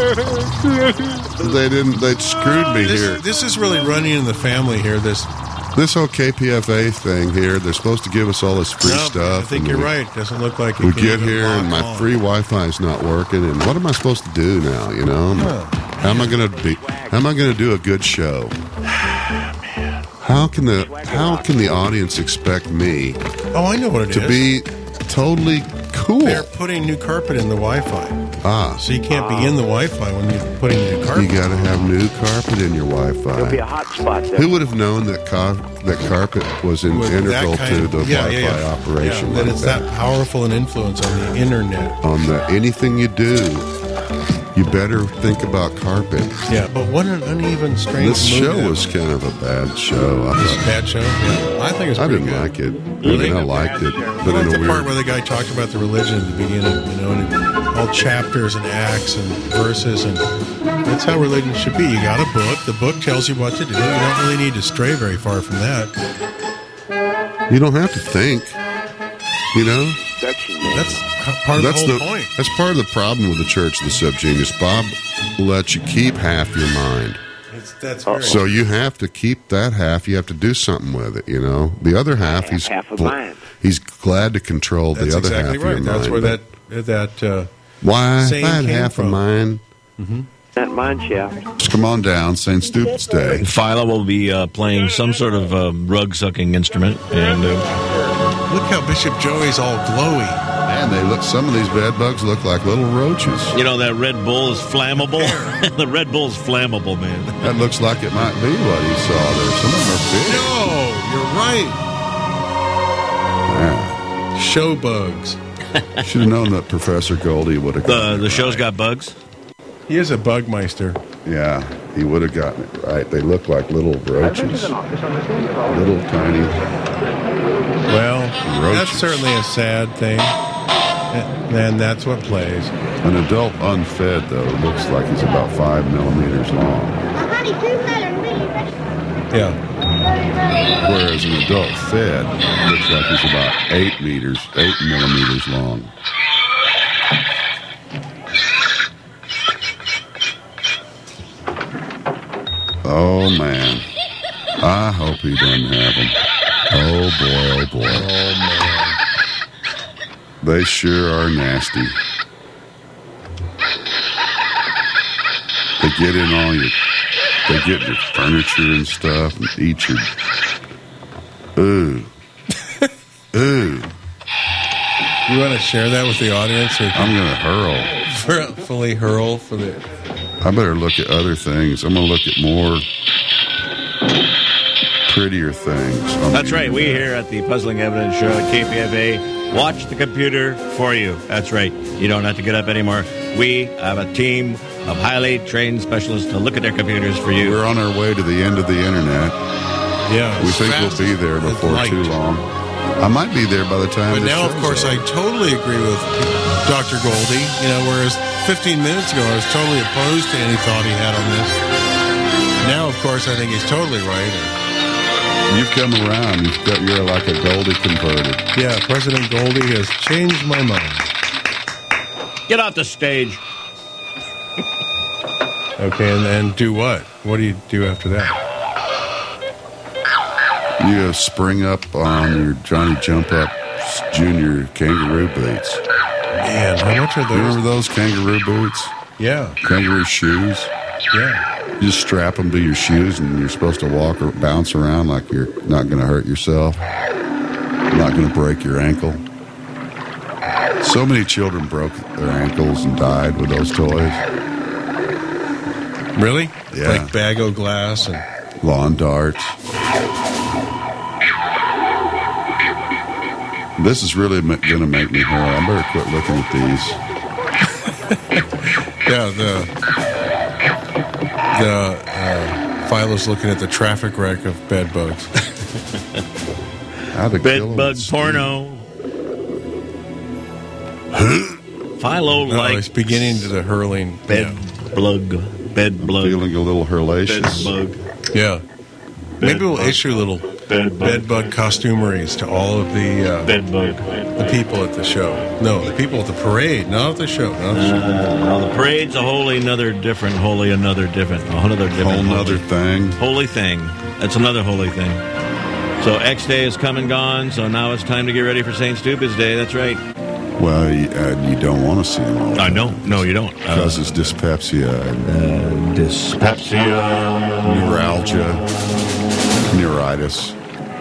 it. They didn't. They screwed me This, here. this is really running in the family here. This This whole K P F A thing here. They're supposed to give us all this free no, stuff. I think and you're we- right. Doesn't look like it We can get even here and lock my on. free Wi-Fi is not working. And what am I supposed to do now? You know, how am I going to be? How am I going to do a good show? How can the How can the audience expect me Oh, I know what it is. to be totally cool? They're putting new carpet in the Wi-Fi. Ah, So you can't be in the Wi-Fi when you're putting new carpet. you got to have new carpet in your There'll be a Wi-Fi. hot spot there. Who would have known that car- that carpet was in, With integral that kind to of- the yeah, Wi-Fi yeah, yeah. operation? Yeah, that like it's that powerful an influence on the internet. On the anything you do, you better think about carpet. Yeah, but what an uneven, strange This mood show that was kind of a bad show. I This thought. bad show. Yeah, I think it's I pretty didn't good. like it. I Really? mean, I liked it, I but like in the a part weird. where the guy talked about the religion at the beginning, you know, and it, all chapters and acts and verses, and that's how religion should be. You got a book. The book tells you what to do. You don't really need to stray very far from that. You don't have to think. You know, That's part of that's the whole the point. that's part of the problem with the Church of the Subgenius. Bob lets you keep half your mind. It's, that's very So you have to keep that half. You have to do something with it. You know, the other half he's half of gl- mine. he's glad to control That's the other exactly half right. of your That's mind. where but that that uh, why if saying I had came half from. of mine. That mine shaft. Just come on down, Saint Stupid's Day. Philo will be uh, playing some sort of uh, rug sucking instrument, and uh, Look how Bishop Joey's all glowy. Man, they look. Some of these bed bugs look like little roaches. You know, that Red Bull is flammable? The Red Bull's flammable, man. That looks like it might be what he saw there. Some of them are big. No, you're right. Yeah. Show bugs. Should have known that Professor Goldie would have The, gotten the it show's right. got bugs? He is a bugmeister. Yeah, he would have gotten it right. They look like little roaches. Little tiny Well, roaches. that's certainly a sad thing. And that's what plays. An adult unfed, though, looks like he's about five millimeters long. Yeah. Whereas an adult fed looks like he's about eight meters, eight millimeters long. Oh, man. I hope he doesn't have them. Oh, boy, oh, boy. Oh, man. They sure are nasty. They get in all your... They get your furniture and stuff and eat your... Ooh. Ooh. You want to share that with the audience? Or I'm going to hurl. fully hurl for the... I better look at other things. I'm going to look at more prettier things. I That's mean, right. We here at the Puzzling Evidence Show at K P F A watch the computer for you. That's right. You don't have to get up anymore. We have a team of highly trained specialists to look at their computers for you. We're on our way to the end of the internet. Yeah. We think we'll be there before light. too long. I might be there by the time But this now, of show's course, over. I totally agree with Doctor Goldie. You know, whereas fifteen minutes ago I was totally opposed to any thought he had on this. Now, of course, I think he's totally right. You've come around. You've got, you're like a Goldie converted. Yeah, President Goldie has changed my mind. Get off the stage. Okay, and then do what? What do you do after that? You spring up on your Johnny Jump Up Junior kangaroo boots. Man, how much are those? You remember those kangaroo boots? Yeah. Kangaroo shoes? Yeah. You just strap them to your shoes and you're supposed to walk or bounce around like you're not going to hurt yourself. Not going to break your ankle. So many children broke their ankles and died with those toys. Really? Yeah. Like Bago Glass and lawn darts. This is really going to make me hurl. I better quit looking at these. yeah, the the uh, Philo's looking at the traffic wreck of bed bugs. How to Bed kill 'em bug with porno. Philo No, like it's beginning to the hurling. bed yeah. bug. Bed bug. Feeling a little hurlacious. Bed bug. Yeah. Maybe we'll bug. issue little Bed bug. bed bug costumeries to all of the uh, Bed bug. the people at the show. No, the people at the parade, not at the show. Not at the show. Uh, well, the parade's a wholly another different, wholly another different, a whole other different, Whole nother thing. holy thing. That's another holy thing. So X Day is come and gone. So now it's time to get ready for Saint Stupid's Day. That's right. Well, you, uh, you don't want to see them all. I know. No, you don't. Uh, Causes dyspepsia, and uh, dyspepsia, neuralgia, neuritis.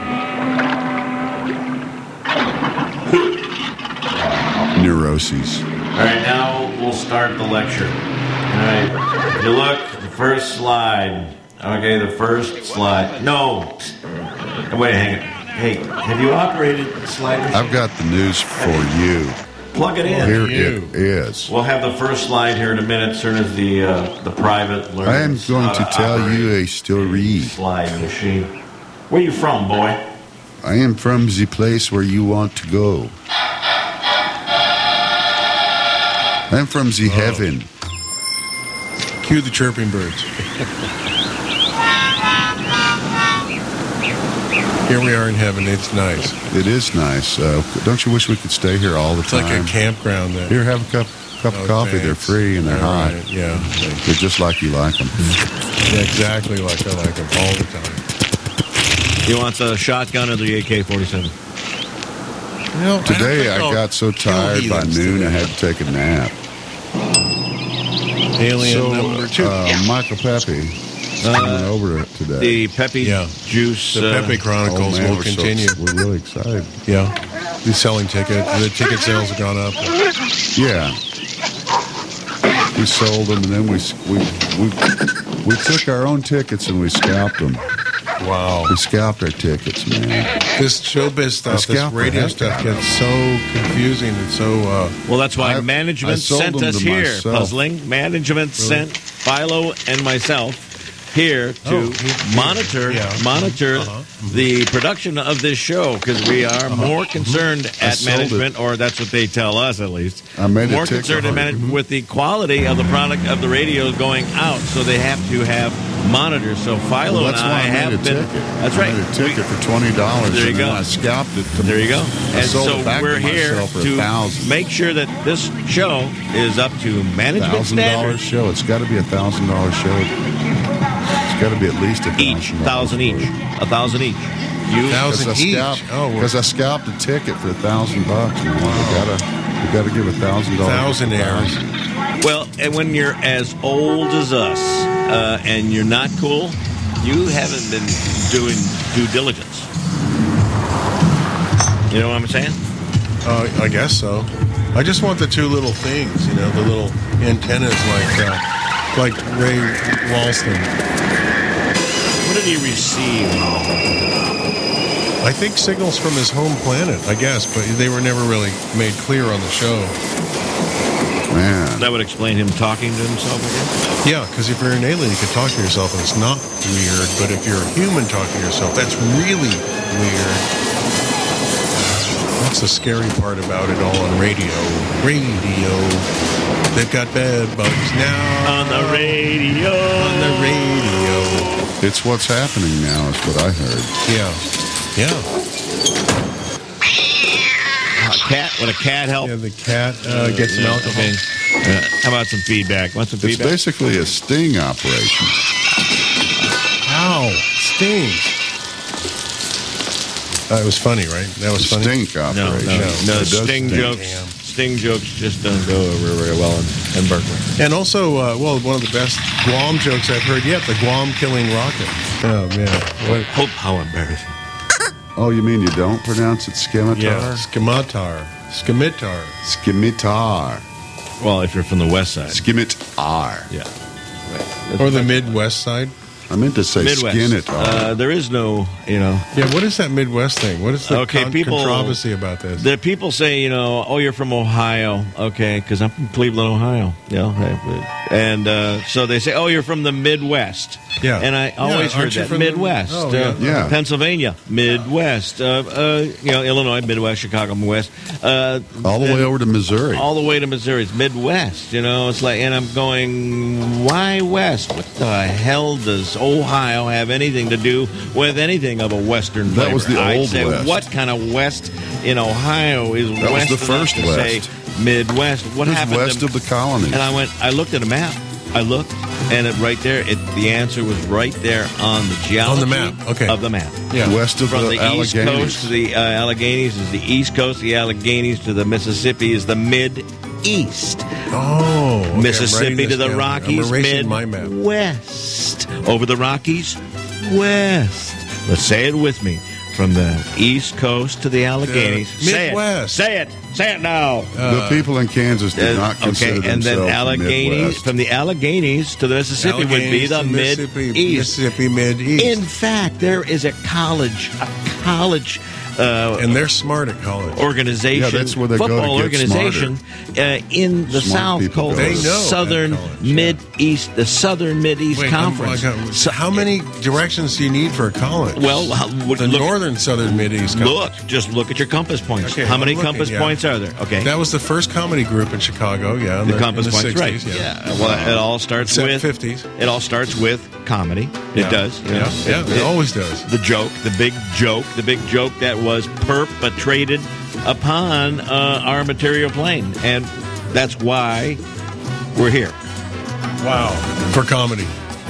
Neuroses. All right, now we'll start the lecture. All right, if you look, the first slide. Okay, the first slide. No. Wait, hang it. Hey, have you operated the slide? I've got the news for you. Plug it in. Here it is. We'll have the first slide here in a minute, as soon as the uh, the private learns. I am going how to tell operate you a story. slide machine. Where you from, boy? I am from the place where you want to go. I'm from the heaven. Cue the chirping birds. Here we are in heaven. It's nice. It is nice. Uh, don't you wish we could stay here all the It's time? like a campground there. Here, have a cup cup Oh, of coffee. thanks. They're free and they're All hot. right, yeah. They're just like you like them. Yeah, exactly like I like them all the time. You want the shotgun or the A K forty-seven? You know, Today I, I don't think got so I'll kill tired by heathens noon I today. had to take a nap. Alien so, number two. Uh, Michael Pepe coming over today. The Pepe Yeah. Juice. The uh, Pepe Chronicles Oh, man, will we're so- continue. we're really excited. Yeah. He's selling tickets. The ticket sales have gone up. Yeah. We sold them, and then we we we we took our own tickets and we scalped them. Wow. We scalped our tickets, man. This showbiz stuff, this scalper radio has to stuff have gets so confusing and so. Uh, Well, that's why I- I management sold sent them us to here, myself. Puzzling. Management sent Philo and myself here to Oh, he- monitor yeah. monitor Uh-huh. the production of this show because we are more concerned I at sold management, or that's what they tell us at least. I made more it tick concerned at hard. management with the quality of the product of the radio going out, so they have to have monitors. So Philo Well, and that's I why I have made a been. ticket. That's I right. made a ticket for twenty dollars. There you and go. Then I scalped it. To, There you go. I And sold so it back we're to here myself for to a thousand. make sure that this show is up to management Thousand dollar standards. show. It's got to be a thousand dollar show. It's got to be at least a Each thousand each, a thousand each. You Thousand Because I each. scalped, Oh, well. because I scalped a ticket for a thousand bucks. Man. We gotta, we gotta give a thousand dollars. Thousandaires. well, and when you're as old as us uh, and you're not cool, you haven't been doing due diligence. You know what I'm saying? Uh, I guess so. I just want the two little things, you know, the little antennas like uh, like Ray Walston. What did he receive? I think signals from his home planet, I guess, but they were never really made clear on the show. Man, That would explain him talking to himself again. Yeah, because if you're an alien, you can talk to yourself and it's not weird. But if you're a human talking to yourself, that's really weird. That's the scary part about it all on radio. Radio. They've got bed bugs now. On the radio. On the radio. it's what's happening now, is what I heard. Yeah. Yeah. A cat? Would a cat help? Yeah, the cat uh, gets some alcohol. Okay. Uh, how about some feedback? Want some It's feedback? basically a sting operation. Ow. Stings. Uh, it was funny, right? That was funny. Stink No, operation. no, no. It does Sting stink. jokes. Damn. Sting jokes just don't go over very well in, in Berkeley. And also, uh, well, one of the best Guam jokes I've heard yet, the Guam killing rocket. Oh, man. What? Hope how embarrassing. Oh, you mean you don't pronounce it scimitar? Yeah, Skimitar. Skimitar. Skimitar. Well, if you're from the west side. Skimitar. Yeah. Right. Or the Midwest side. I meant to say Midwest. skinitar. Uh, there is no, you know. Yeah, what is that Midwest thing? What is the Okay, con- people- controversy about this? The people say, you know, oh, you're from Ohio. Okay, because I'm from Cleveland, Ohio. You know, and uh, so they say, oh, you're from the Midwest. Yeah. And I always Yeah, aren't heard you that. from the- Midwest. Oh, uh, yeah. Yeah. Pennsylvania, Midwest. Uh, uh, you know, Illinois, Midwest, Chicago, Midwest. Uh, All the way over to Missouri. all the way to Missouri. It's Midwest, you know. It's like, and I'm going, why West? What the hell does Ohio have anything to do with anything of a Western flavor? That was the I'd old say, West. what kind of West in Ohio is That was West the enough first to West. say Midwest? What It was happened west to, of the colonies. And I went, I looked at a map. I looked, and it right there, it, the answer was right there on the geology On the map, okay. of the map. Yeah. West of From the, the, east Alleghenies. coast to the uh, Alleghenies is the east coast. The Alleghenies to the Mississippi is the mid east. Oh. okay, I'm Mississippi writing to this the down. Rockies, I'm erasing mid my map. west. Over the Rockies, west. Let's say it with me. From the east coast to the Alleghenies. The say Midwest. it. Say it. Say it now. The people in Kansas did Uh, not consider okay, and then themselves Alleghenies, Midwest. from the Alleghenies to the Mississippi would be Alleghenies the to mid Mississippi, east. Mississippi mid east. In fact, there is a college, a college uh, and they're smart at college. organization, Yeah, that's where they go to football get organization uh, in the Smart South people called go the there. They know Southern at college, yeah. Mid East, the Southern Mid East Wait, I'm- Conference. I got- so how many directions do you need for a college? Well, uh, look, the look, northern southern mid east. look, just look at your compass points. Okay, How I'm many looking, compass yeah. points are there? Okay, That was the first comedy group in Chicago. Yeah, in the the, compass in the points, right? sixties, Yeah. Well, it all starts Except with fifties. It all starts with comedy. It Yeah. does. You know? Yeah, yeah, it always does. The joke, the big joke, the big joke that was perpetrated upon uh, our material plane, and that's why we're here. Wow, for comedy,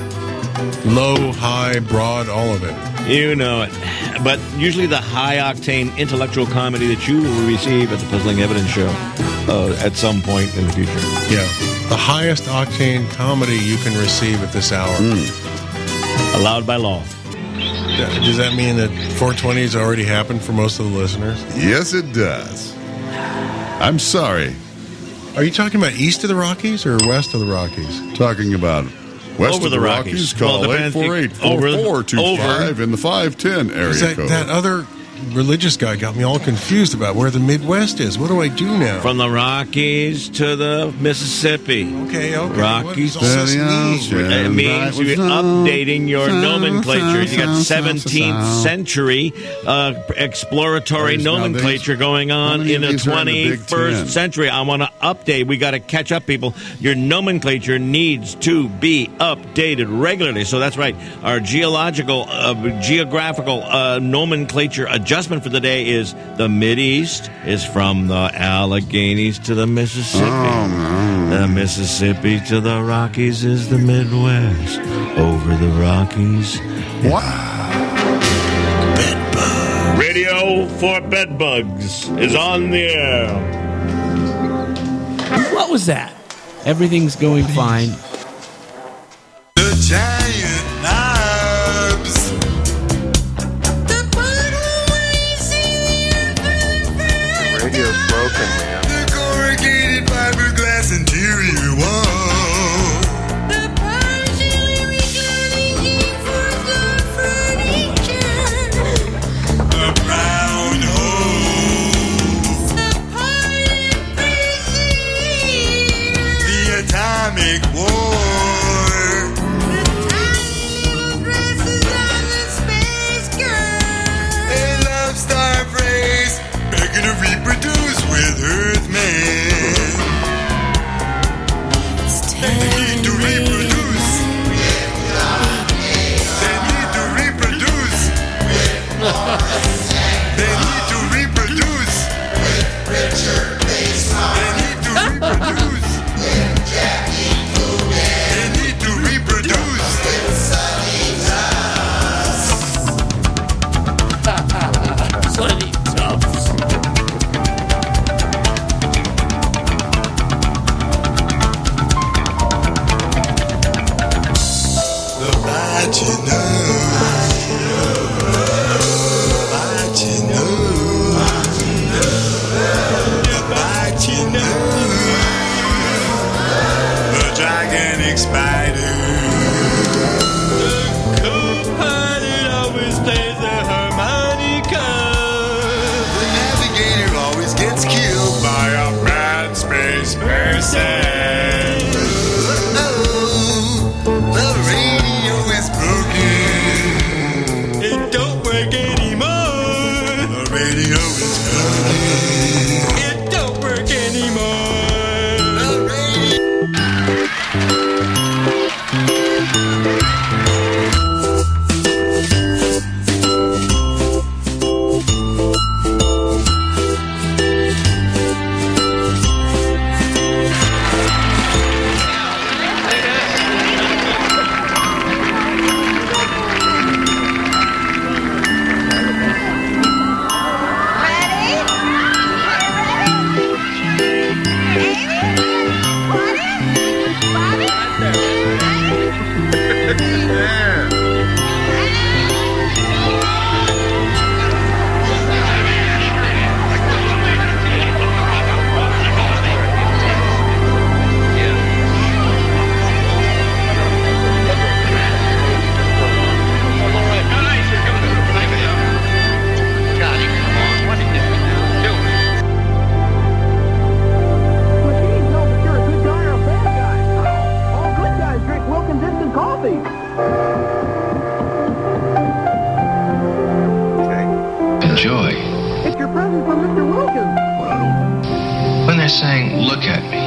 low, high, broad, all of it. You know it. But usually the high-octane intellectual comedy that you will receive at the Puzzling Evidence Show uh, at some point in the future. Yeah, the highest octane comedy you can receive at this hour. Allowed by law. Does that mean that four twenty has already happened for most of the listeners? Yes, it does. I'm sorry. Are you talking about east of the Rockies or west of the Rockies? Talking about west Over of the, the Rockies. Rockies. Call Well, eight depends. four eight, Over four the- four two five over. in the five ten area That, code. that other religious guy got me all confused about where the Midwest is. What do I do now? From the Rockies to the Mississippi. Okay, okay. Rockies What does all this mean? It means you're updating your nomenclature. You got seventeenth century uh, exploratory There's now nomenclature these- going how on many in of the these are in the Big twenty-first Ten? century. I want to update. We got to catch up, people. Your nomenclature needs to be updated regularly. So that's right. Our geological, uh, geographical uh, nomenclature adjustment for the day is the Mideast is from the Alleghenies to the Mississippi. Oh, The Mississippi to the Rockies is the Midwest. Over the Rockies. What? Radio for Bedbugs is on the air. What was that? Everything's going fine. The giant knobs. The radio's broken, man. The corrugated fiberglass interior wall. The partially reclining G-force furniture. The brown hose. The pilot brazier. The atomic war. The tiny little dresses on the space girl. A love star phrase. Begging to reproduce with Earthmen. They need to reproduce. They need to reproduce. They need to reproduce. They need to reproduce. They need to reproduce. Sunny Tufts. The vaginal. Vaginal. The vaginal. The gigantic spider. The co-pilot always plays the harmonica. The navigator always gets killed by a bad space person. The radio is broken. It don't work anymore. The radio is gone. It don't work anymore. The radio. Enjoy. It's your present from Mister Wilkins. When they're saying, look at me.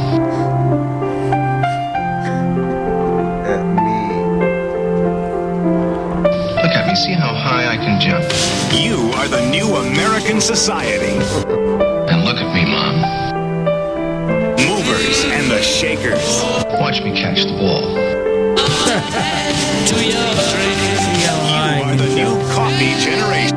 At me. Look at me. See how high I can jump. You are the new American society. And look at me, Mom. Movers and the shakers. Watch me catch the ball. You are the new coffee generation.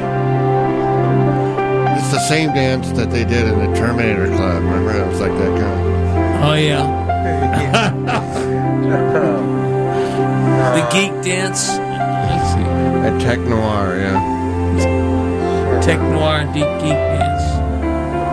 It's the same dance that they did in the Terminator Club. Remember? It was like that kind. Oh, yeah. The geek dance. let's see. At Tech Noir, yeah. Tech Noir and Deep Geek, yes.